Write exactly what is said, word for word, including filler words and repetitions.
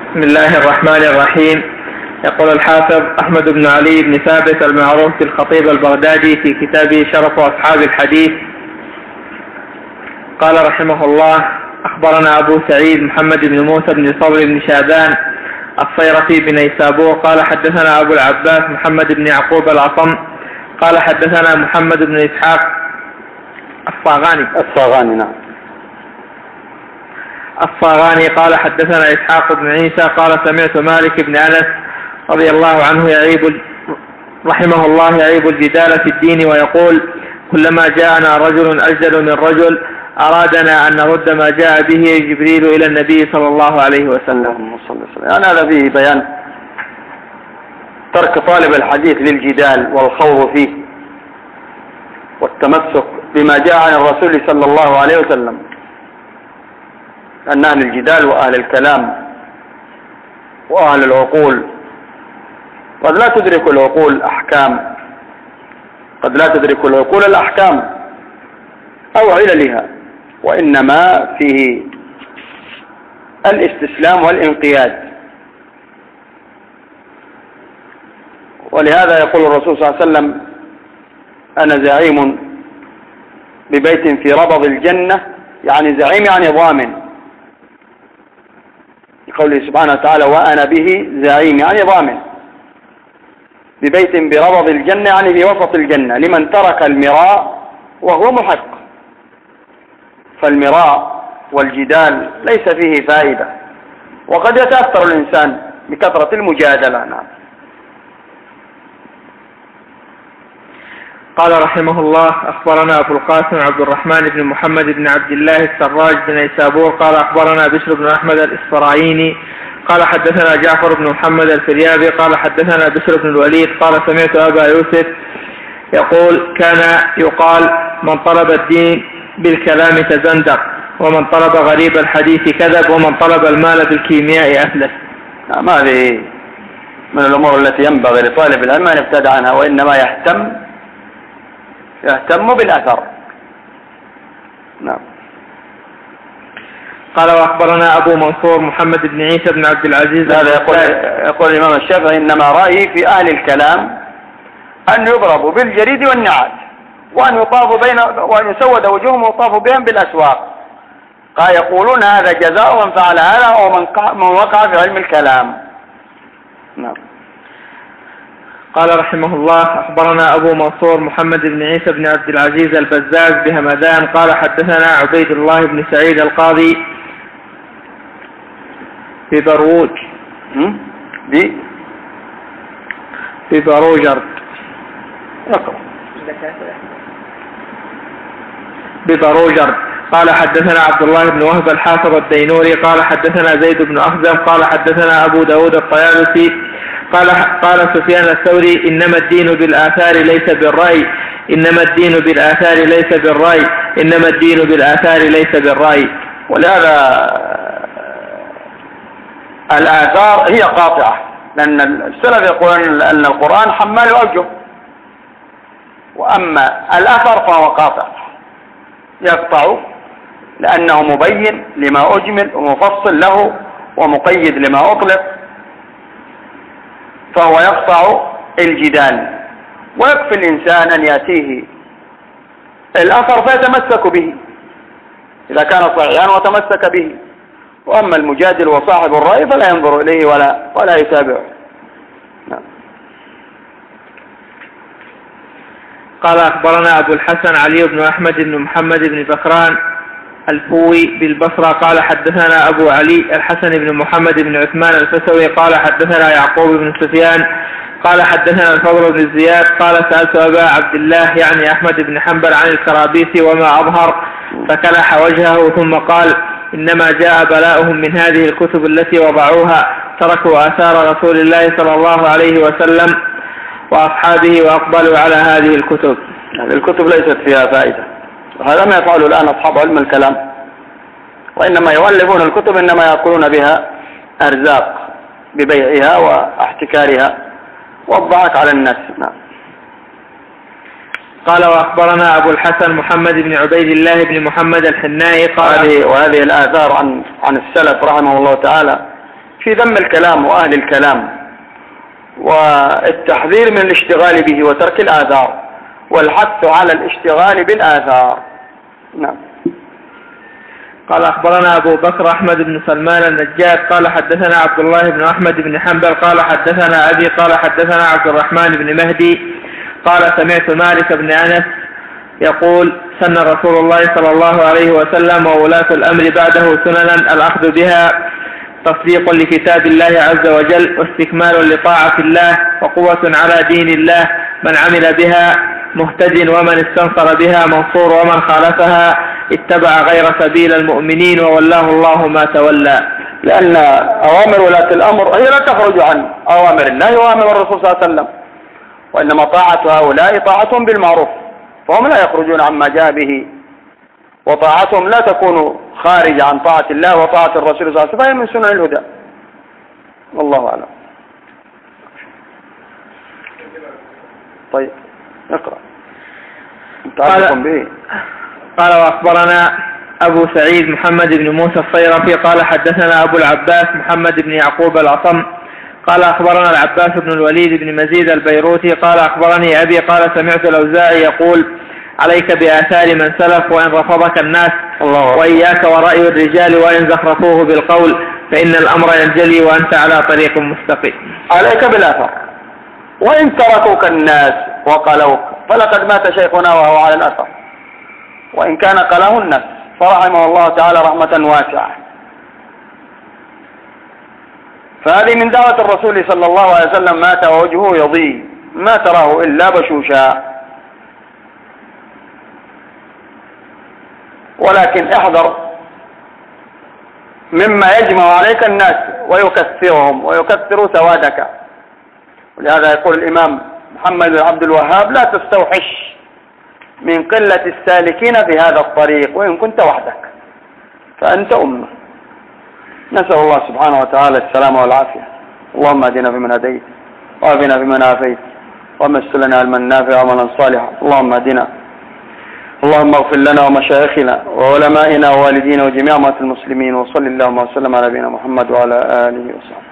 بسم الله الرحمن الرحيم. يقول الحافظ أحمد بن علي بن ثابت المعروف بالخطيب البغدادي في كتابه شرف أصحاب الحديث قال رحمه الله: أخبرنا أبو سعيد محمد بن موسى بن صبر بن شابان الصيرفي بن نيسابور قال حدثنا أبو العباس محمد بن يعقوب العصم قال حدثنا محمد بن إسحاق الصاغاني الصاغاني نعم الصاغاني قال حدثنا إسحاق بن عيسى قال سمعت مالك بن أنس رضي الله عنه يعيب رحمه الله يعيب الجدال في الدين ويقول: كلما جاءنا رجل أجدل من رجل أرادنا أن نرد ما جاء به جبريل إلى النبي صلى الله عليه وسلم. يعني هذا فيه بيان ترك طالب الحديث للجدال والخوض فيه والتمسك بما جاء عن الرسول صلى الله عليه وسلم، أن أهل الجدال وأهل الكلام وأهل العقول قد لا تدرك العقول أحكام قد لا تدرك العقول الأحكام أو عللها، وإنما فيه الاستسلام والانقياد. ولهذا يقول الرسول صلى الله عليه وسلم: أنا زعيم ببيت في ربض الجنة، يعني زعيم يعني ضامن، قوله سبحانه وتعالى: وأنا به زعيم يعني ضامن، ببيت بربض الجنة يعني في وسط الجنة، لمن ترك المراء وهو محق. فالمراء والجدال ليس فيه فائدة، وقد يتأثر الإنسان بكثرة المجادلة. نعم. قال رحمه الله: أخبرنا أبو القاسم عبد الرحمن بن محمد بن عبد الله السراج بن نيسابور قال أخبرنا بشر بن أحمد الإسفرايني قال حدثنا جعفر بن محمد الفريابي قال حدثنا بشر بن الوليد قال سمعت أبا يوسف يقول: كان يقال من طلب الدين بالكلام تزندق، ومن طلب غريب الحديث كذب، ومن طلب المال بالكيمياء أفلس. نعم، هذه من الأمور التي ينبغي لطالب العلم أن يبتعد عنها، وإنما يهتم يهتم بالأثر. نعم. قال: وأخبرنا أبو منصور محمد بن عيسى بن عبد العزيز. هذا يقول, يقول الإمام الشافعي: إنما رأيي في أهل الكلام أن يضربوا بالجريد والنعال، وأن يطاف بين وأن يسود وجوههم ويطاف بهم بالأسواق. قال: يقولون هذا جزاء من فعل هذا أو من وقع في علم الكلام. نعم. قال رحمه الله: أخبرنا أبو منصور محمد بن عيسى بن عبد العزيز البزاز بهمدان قال حدثنا عبيد الله بن سعيد القاضي ببروج دي ببروجرد ببروجرد قال حدثنا عبد الله بن وهب الحافظ الدينوري قال حدثنا زيد بن أخزم قال حدثنا أبو داود الطيالسي قال قال سفيان الثوري: إنما الدين بالآثار ليس بالرأي إنما الدين بالآثار ليس بالرأي إنما الدين بالآثار ليس بالرأي. ولهذا الآثار هي قاطعة، لأن السلف يقولون أن القرآن حمال أوجه، وأما الأثر فهو قاطع، يقطع لأنه مبين لما أجمل ومفصل له ومقيد لما أطلق، فهو يقطع الجدال. ويكفي الإنسان أن يأتيه الأثر فيتمسك به إذا كان صحيحا وتمسك به، وأما المجادل وصاحب الرأي فلا ينظر إليه ولا ولا يتابعه. نعم. قال: أخبرنا أبو الحسن علي بن أحمد بن محمد بن بكران الفوي بالبصرة قال حدثنا أبو علي الحسن بن محمد بن عثمان الفسوي قال حدثنا يعقوب بن سفيان قال حدثنا الفضل بن زياد قال: سألت أبا عبد الله يعني أحمد بن حنبل عن الكرابيس وما أظهر، فكلح وجهه ثم قال: إنما جاء بلاؤهم من هذه الكتب التي وضعوها، تركوا آثار رسول الله صلى الله عليه وسلم وأصحابه وأقبلوا على هذه الكتب. الكتب ليست فيها فائدة، وهذا ما يفعله الآن أصحاب علم الكلام، وإنما يؤلفون الكتب إنما يأكلون بها أرزاق ببيعها واحتكارها والضحك على الناس. نعم. قال: وأخبرنا أبو الحسن محمد بن عبيد الله بن محمد الحنائي قال: وهذه الآثار عن عن السلف رحمه الله تعالى في ذم الكلام وأهل الكلام والتحذير من الاشتغال به وترك الآثار والحث على الاشتغال بالآثار. نعم. قال أخبرنا أبو بكر أحمد بن سلمان النجاد قال حدثنا عبد الله بن أحمد بن حنبل قال حدثنا أبي قال حدثنا عبد الرحمن بن مهدي قال سمعت مالك بن أنس يقول سن رسول الله صلى الله عليه وسلم وولاة الأمر بعده سننا الأخذ بها تصديق لكتاب الله عز وجل واستكمال لطاعة الله وقوة على دين الله، من عمل بها مهتد ومن استنصر بها منصور ومن خالفها اتبع غير سبيل المؤمنين وولاه الله ما تولى. لأن أوامر ولاة الأمر هي لا تخرج عن أوامر الله وأوامر الرسول صلى الله عليه وسلم، وإنما طاعة هؤلاء طاعة بالمعروف، فهم لا يخرجون عما جاء به، وطاعتهم لا تكون خارج عن طاعة الله وطاعة الرسول صلى الله عليه وسلم، فهي من سنن الهدى. والله أعلم. طيب اقرأ. قال, به. قال وأخبرنا أبو سعيد محمد بن موسى الصيرفي قال حدثنا أبو العباس محمد بن يعقوب العصم قال أخبرنا العباس بن الوليد بن مزيد البيروتي قال أخبرني أبي قال سمعت الأوزاعي يقول عليك بآثار من سلف وإن رفضك الناس، وإياك ورأي الرجال وإن زخرفوه بالقول، فإن الأمر ينجلي وأنت على طريق مستقيم. عليك بالآثار وإن تركوك الناس وقالوك، فلقد مات شيخنا وهو على الأثر وإن كان قاله الناس، فرحمه الله تعالى رحمة واسعة. فهذه من دعوة الرسول صلى الله عليه وسلم، مات ووجهه يضيء ما تراه إلا بشوشا. ولكن احذر مما يجمع عليك الناس ويكثرهم ويكثر سوادك. ولهذا يقول الإمام محمد بن عبد الوهاب لا تستوحش من قلة السالكين في هذا الطريق وإن كنت وحدك فأنت أمة. نسأل الله سبحانه وتعالى السلامة والعافية. اللهم اهدنا فيمن هديت وعافنا فيمن عافيت ومسر لنا علما نافعا وعملا صالحا. اللهم اهدنا، اللهم اغفر لنا ومشايخنا وعلمائنا ووالدينا وجميع موتى المسلمين، وصل اللهم وسلم على نبينا محمد وعلى آله وصحبه.